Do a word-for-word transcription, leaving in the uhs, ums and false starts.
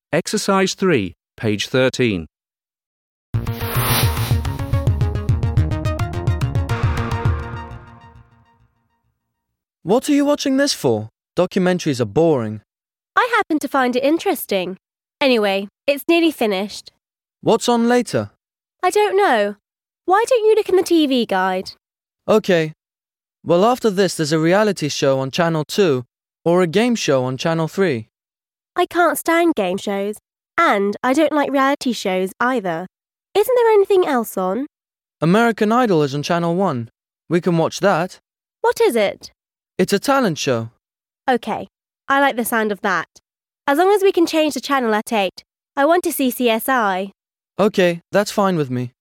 Exercise three, page thirteen. What are you watching this for? Documentaries are boring. I happen to find it interesting. Anyway, it's nearly finished. What's on later? I don't know. Why don't you look in the T V guide? Okay. Well, after this there's a reality show on Channel two or a game show on Channel three. I can't stand game shows, and I don't like reality shows either. Isn't there anything else on? American Idol is on Channel one. We can watch that. What is it? It's a talent show. Okay, I like the sound of that. As long as we can change the channel at eight, I want to see C S I. Okay, that's fine with me.